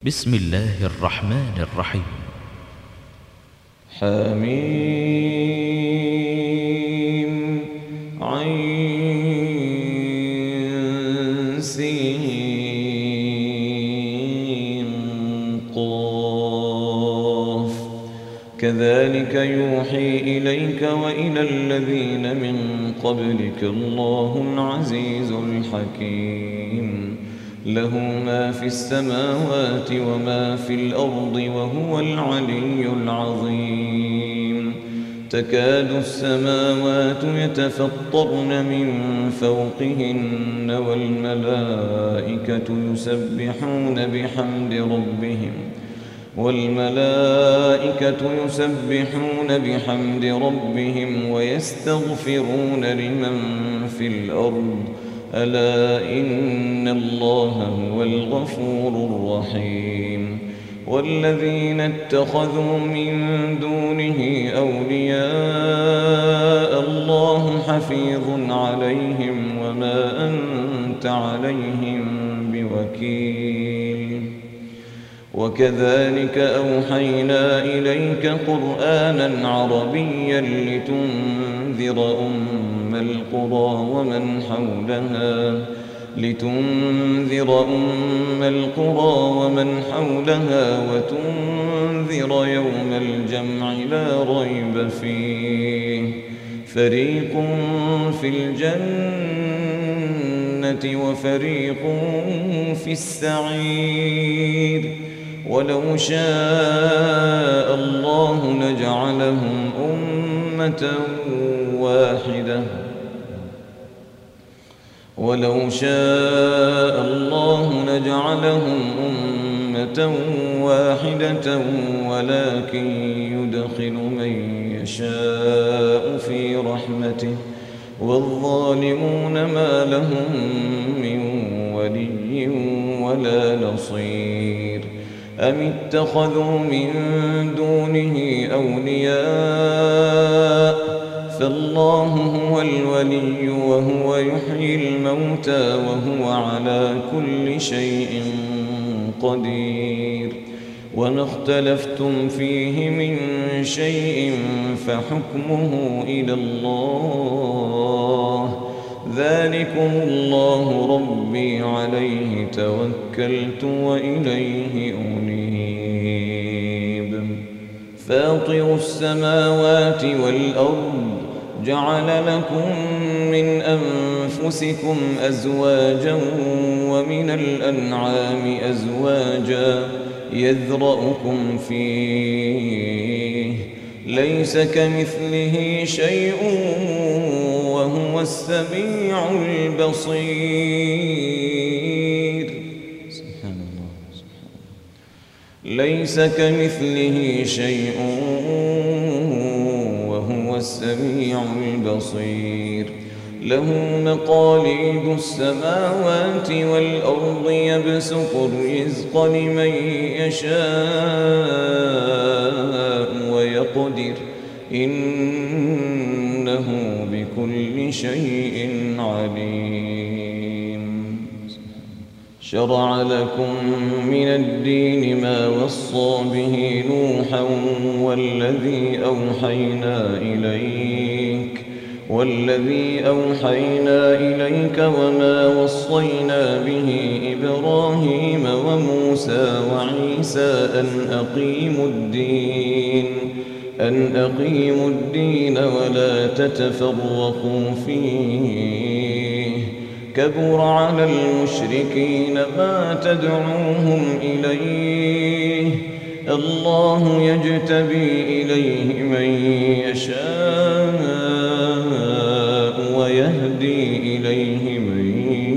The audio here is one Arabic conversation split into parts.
بسم الله الرحمن الرحيم. حميم عين سين قاف كذلك يوحي إليك وإلى الذين من قبلك الله العزيز الحكيم له ما في السماوات وما في الأرض وهو العلي العظيم تكاد السماوات يتفطرن من فوقهن والملائكة يسبحون بحمد ربهم ويستغفرون لمن في الأرض ألا إن الله هو الغفور الرحيم والذين اتخذوا من دونه أولياء الله حفيظ عليهم وما أنت عليهم بوكيل وكذلك أوحينا إليك قرآنا عربيا لتنذر أم القرى ومن حولها وتنذر يوم الجمع لا ريب فيه فريق في الجنة وفريق في السعير ولو شاء الله لجعلهم أمة واحدة ولكن يدخل من يشاء في رحمته والظالمون ما لهم من ولي ولا نصير أم اتخذوا من دونه أولياء فالله هو الولي وهو يحيي الموتى وهو على كل شيء قدير وما اختلفتم فيه من شيء فحكمه إلى الله ذلكم الله ربي عليه توكلت وإليه أنيب فاطر السماوات والأرض جعل لكم من أنفسكم أزواجا ومن الأنعام أزواجا يذرأكم فيه ليس كمثله شيء وهو السميع البصير سبحان الله ليس كمثله شيء وهو السميع البصير له مقاليد السماوات والأرض يبسط الرزق لمن يشاء ويقدر إنه بكل شيء عليم شرع لكم من الدين ما وصى به نوحا والذي أوحينا إليك وما وصينا به إبراهيم وموسى وعيسى أن أقيموا الدين ولا تتفرقوا فيه كبر على المشركين ما تدعوهم إليه الله يجتبي إليه من يشاء ويهدي إليه من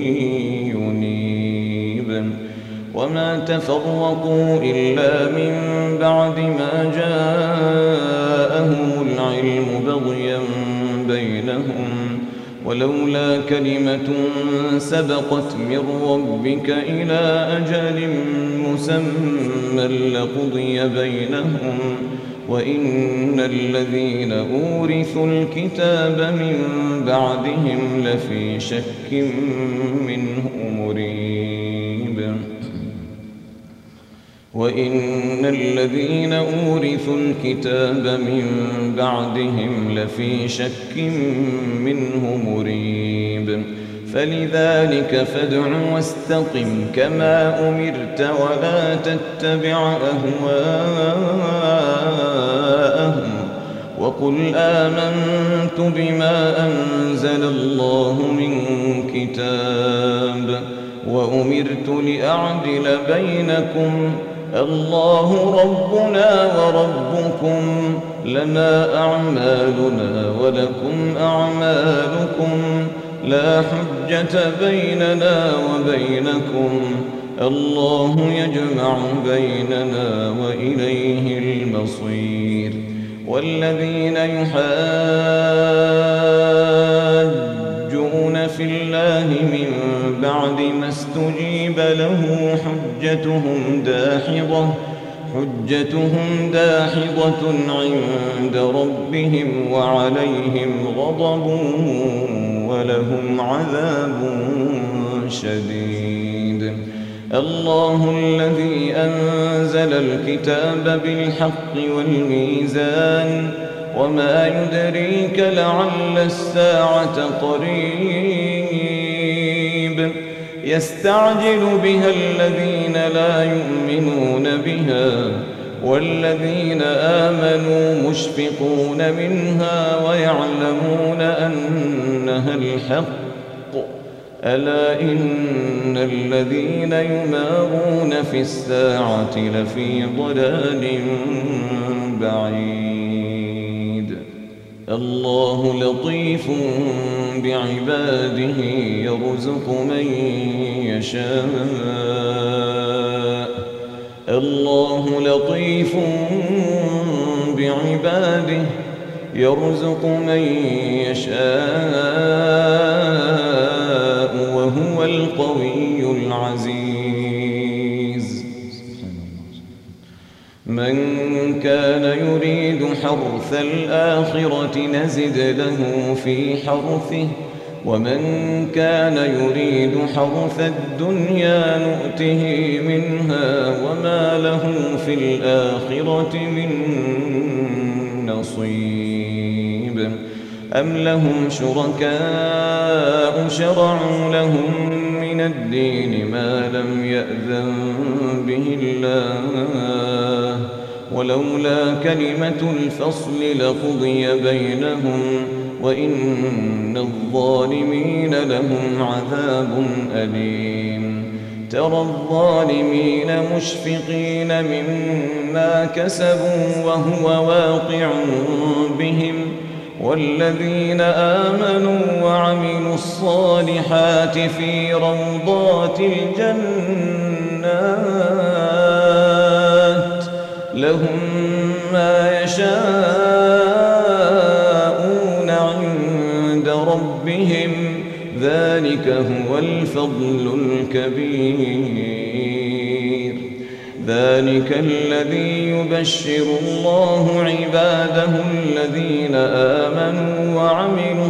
ينيب وما تفرقوا إلا من بعد ما جاءهم العلم بغيا بينهم ولولا كلمة سبقت من ربك إلى أجل مسمى لقضي بينهم وإن الذين أورثوا الكتاب من بعدهم لفي شك منه مريب وإن الذين أورثوا الكتاب من بعدهم لفي شك منه مريب فلذلك فادع واستقم كما أمرت ولا تتبع أهواءهم وقل آمنت بما أنزل الله من كتاب وأمرت لأعدل بينكم الله ربنا وربكم لنا أعمالنا ولكم أعمالكم لا حجة بيننا وبينكم الله يجمع بيننا وإليه المصير والذين يحاجون في الله من بعد ما استجيب له حجتهم داحضة عند ربهم وعليهم غضب ولهم عذاب شديد الله الذي أنزل الكتاب بالحق والميزان وما يدريك لعل الساعة قريب يستعجل بها الذين لا يؤمنون بها والذين آمنوا مشفقون منها ويعلمون أنها الحق ألا إن الذين يمارون في الساعة لفي ضلال بعيد الله لطيف بعباده يرزق من يشاء الله لطيف بعباده يرزق من يشاء وهو القوي العزيز من كان يريد حرث الآخرة نزد له في حرثه ومن كان يريد حرث الدنيا نؤته منها وما له في الآخرة من نصيب أم لهم شركاء شرعوا لهم من الدين ما لم يأذن به الله ولولا كلمة الفصل لقضي بينهم وإن الظالمين لهم عذاب أليم ترى الظالمين مشفقين مما كسبوا وهو واقع بهم والذين آمنوا وعملوا الصالحات في روضات الجنات لهم ما يشاءون عند ربهم ذلك هو الفضل الكبير ذلك الذي يبشر الله عباده الذين آمنوا وعملوا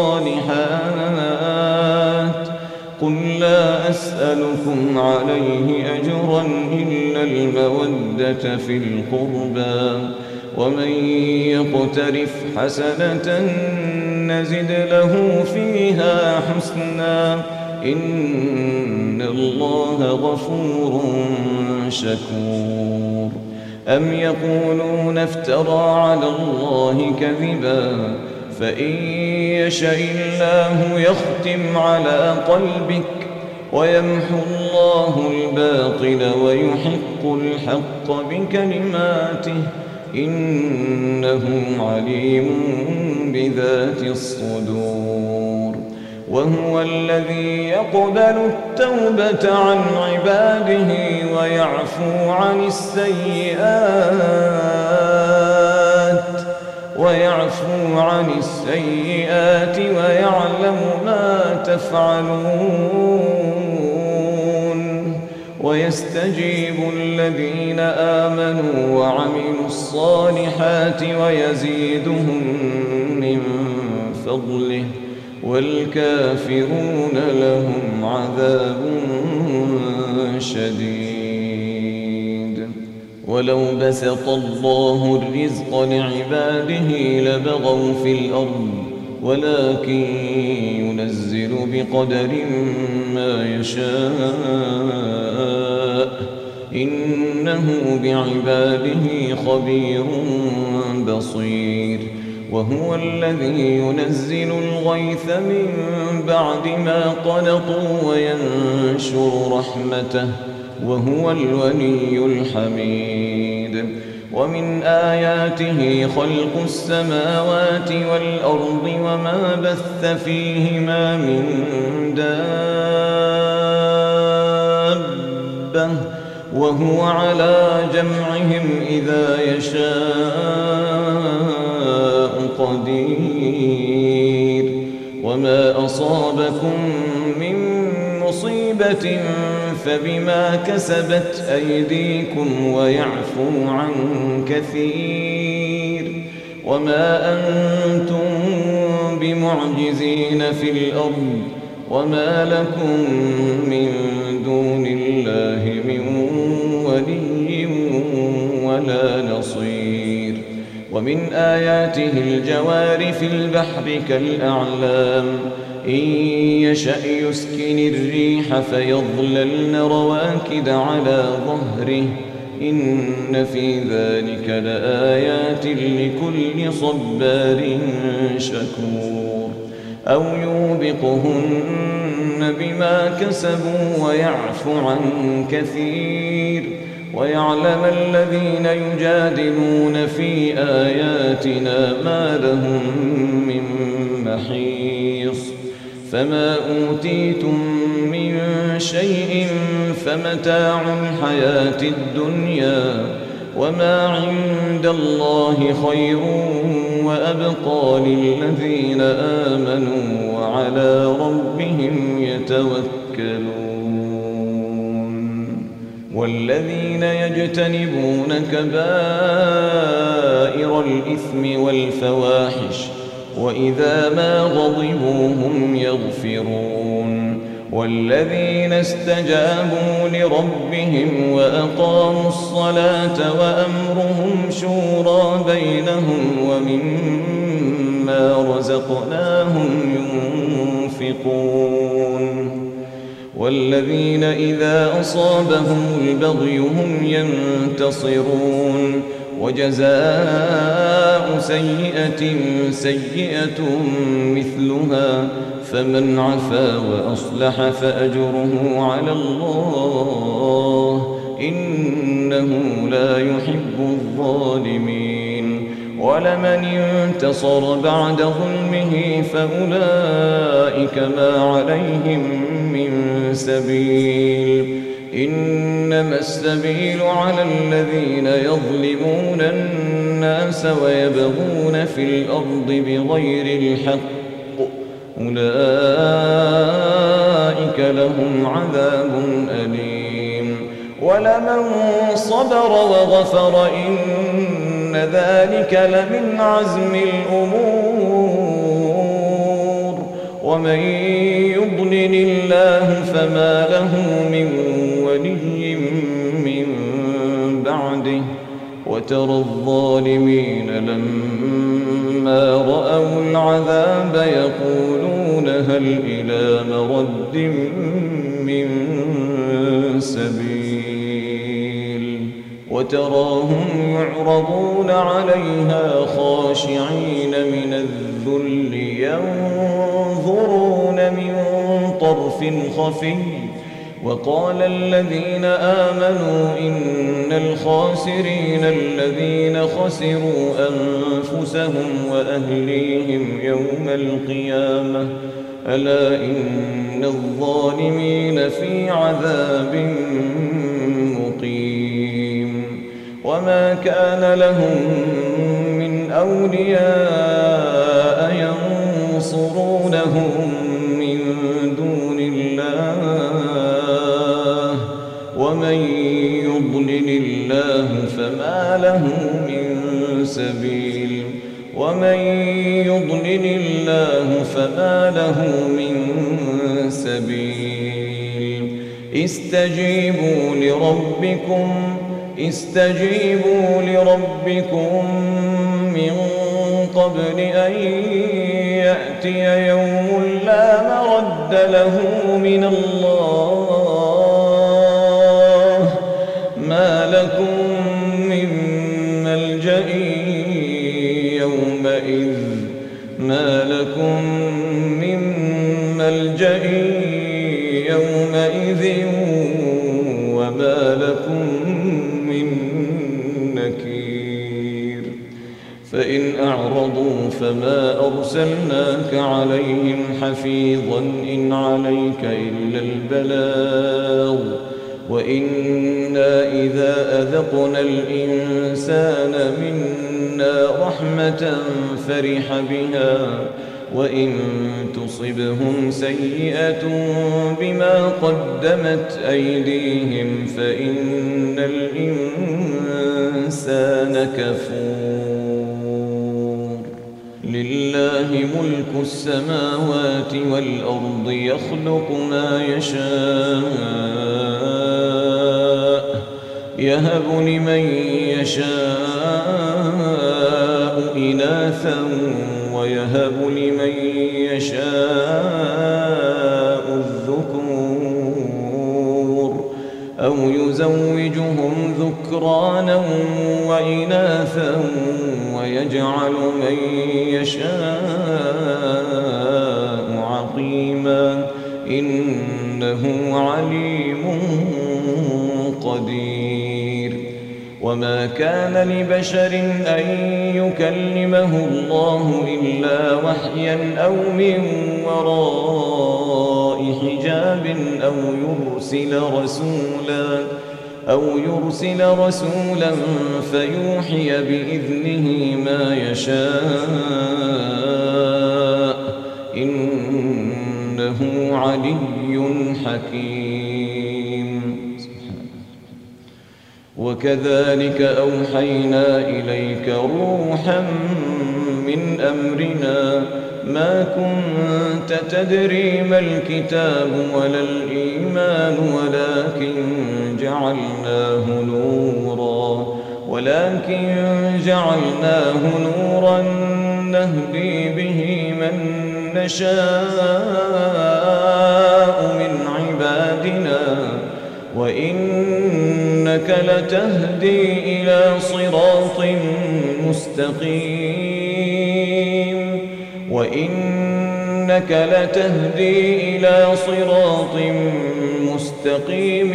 الصالحات قل لا أسألكم عليه أجرا إلا المودة في القربى ومن يقترف حسنة نزد له فيها حسنا إن الله غفور شكور أم يقولون افترى على الله كذبا فإن يشاء الله يختم على قلبك ويمحو الله الباطل ويحق الحق بكلماته إنه عليم بذات الصدور وهو الذي يقبل التوبة عن عباده ويعفو عن السيئات ويعلم ما تفعلون ويستجيب الذين آمنوا وعملوا الصالحات ويزيدهم من فضله والكافرون لهم عذاب شديد ولو بسط الله الرزق لعباده لبغوا في الأرض ولكن ينزل بقدر ما يشاء إنه بعباده خبير بصير وهو الذي ينزل الغيث من بعد ما قنطوا وينشر رحمته وهو الولي الحميد ومن آياته خلق السماوات والأرض وما بث فيهما من دابة وهو على جمعهم إذا يشاء قدير وما أصابكم من مصيبة فبما كسبت أيديكم ويعفو عن كثير وما أنتم بمعجزين في الأرض وما لكم من دون الله من ولي ولا نصير ومن آياته الجوار في البحر كالأعلام إن يشأ يسكن الريح فيظللن رواكد على ظهره إن في ذلك لآيات لكل صبار شكور أو يوبقهن بما كسبوا ويعفو عن كثير ويعلم الذين يجادلون في آياتنا ما لهم من محيص فما أوتيتم من شيء فمتاع الحياة الدنيا وما عند الله خير وأبقى للذين آمنوا وعلى ربهم يتوكلون والذين يجتنبون كبائر الإثم والفواحش وإذا ما غضبوا هم يغفرون والذين استجابوا لربهم وأقاموا الصلاة وأمرهم شورى بينهم ومما رزقناهم ينفقون والذين إذا أصابهم البغي هم ينتصرون وجزاء سيئة سيئة مثلها فمن عفا وأصلح فأجره على الله إنه لا يحب الظالمين ولمن انتصر بعد ظلمه فأولئك ما عليهم من سبيل إنما السبيل على الذين يظلمون الناس ويبغون في الأرض بغير الحق أولئك لهم عذاب أليم ولمن صبر وغفر إن ذلك لمن عزم الأمور ومن يضلل الله فما له من ولي من بعده وترى الظالمين لما رأوا العذاب يقولون هل إلى مرد من سبيل وتراهم يعرضون عليها خاشعين من الذل ينظرون من طرف خفي وقال الذين آمنوا إن الخاسرين الذين خسروا أنفسهم وأهليهم يوم القيامة ألا إن الظالمين في عذاب مقيم وما كان لهم من أولياء ينصرونهم من دون الله ومن يضلل الله فما له من سبيل ومن يضلل الله فما له من سبيل استجيبوا لربكم استجيبوا لربكم من قبل أن يأتي يوم لا مرد له من الله ما لكم من ملجأ يومئذ وما لكم من نكير فإن أعرضوا فما أرسلناك عليهم حفيظا إن عليك إلا البلاغ وإنا إذا أذقنا الإنسان منا رحمة فرح بها وإن تصبهم سيئة بما قدمت أيديهم فإن الإنسان كفور لله ملك السماوات والأرض يخلق ما يشاء يهب لمن يشاء إناثا ويهب لمن يشاء الذكور أو يزوجهم ذكرانا وإناثا ويجعل من يشاء عقيما إنه عليم قدير وما كان لبشر أن يكلمه الله إلا وحيا أو من وراء حجاب أو يرسل رسولا فيوحي بإذنه ما يشاء إنه علي حكيم وكذلك أوحينا إليك روحا من أمرنا ما كنت تدري ما الكتاب ولا الإيمان ولكن جعلناه نورا نهدي به من نشاء من عبادنا وإنك لتهدي إلى صراط مستقيم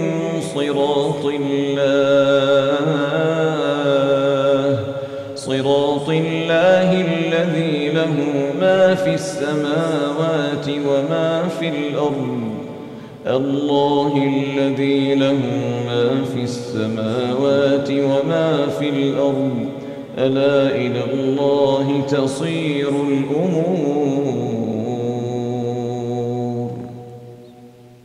صراط الله الذي له ما في السماوات وما في الأرض الله الذي له ما في السماوات وما في الأرض ألا إلى الله تصير الأمور